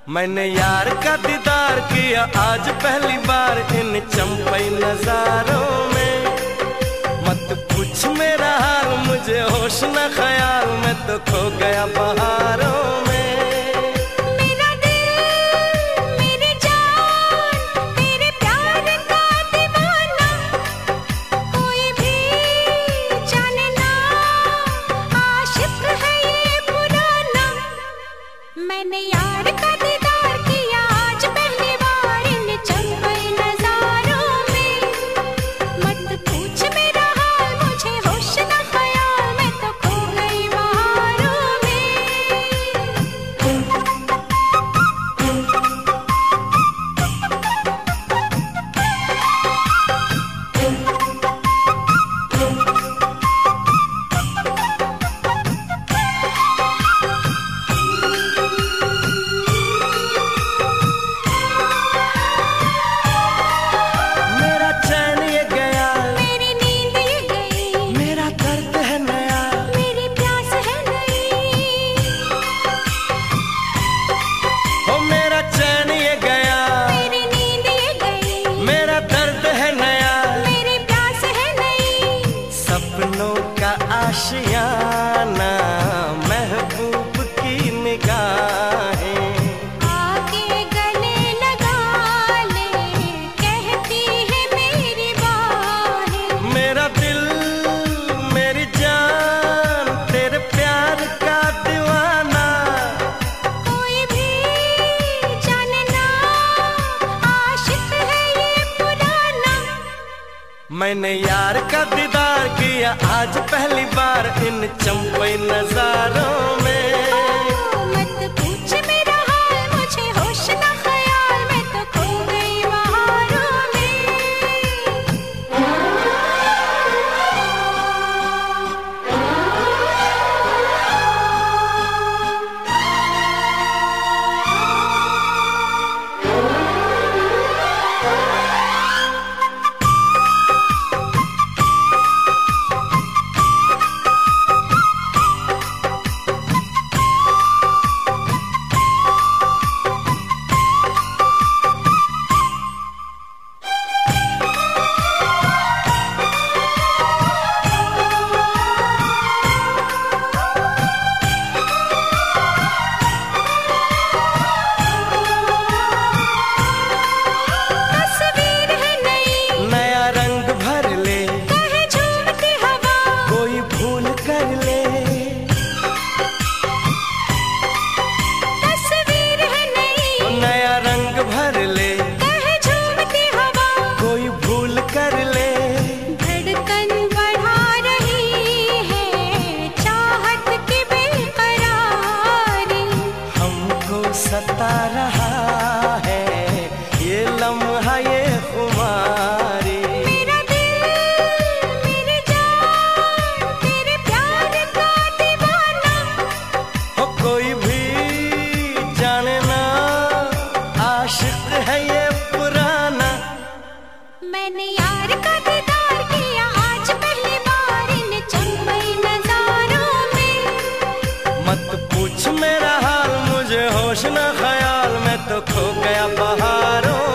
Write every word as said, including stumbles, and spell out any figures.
मैंने यार का दीदार किया आज पहली बार इन चंपई नजारों में। मत पूछ मेरा हाल, मुझे होश न ख्याल, मैं तो खो गया बहारों में। मेरा दिल मेरी जान तेरे प्यार का दीवाना, कोई भी जाने ना आशिक है ये पुराना। मैंने यार का दीदार किया आज पहली बार इन चंपई नजारों में। मत पूछ मेरा हाल, मुझे होश न ख्याल, मैं तो खो गई बहारों में। मेरा चैन ये गया, मेरी नींद ये गई, मेरा दर्द है नया, मेरी प्यास है नई। हो मेरा चैन ये गया, मेरी नींद ये गई, मेरा दर्द है नया। मेरी प्यास है नई। सपनों का आशियाना, महबूब की निगाहें, आके गले लगा ले, कहती है मेरी बाहें। मेरा दिल मेरी जान तेरे प्यार का दीवाना। कोई भी जाने ना आशिक है ये पुराना। मैंने यार का दीदार किया आज पहली बार इन चंपई नजारों में। मत पूछ मेरा हाल, मुझे होश न ख्याल, मैं तो खो गई बहारों में। तस्वीर है नई, नया रंग भर ले, कहे झूमती हवा, कोई भूल कर ले। तस्वीर है नई, नया रंग भर ले, कहे झूमती हवा, कोई भूल कर ले। धड़कन बढ़ा रही है चाहत की बेकरारी। हमको सता रहा है ये लम्हा ये खुमारी। मेरा दिल मेरी जान तेरे प्यार का दीवाना। हो कोई भी जाने ना आशिक है ये पुराना। मैंने यार का दीदार किया आज पहली बार इन चंपई नजारों में। मत पूछ मेरा हाल, मुझे होश न ख्याल, मैं तो खो गया बहारों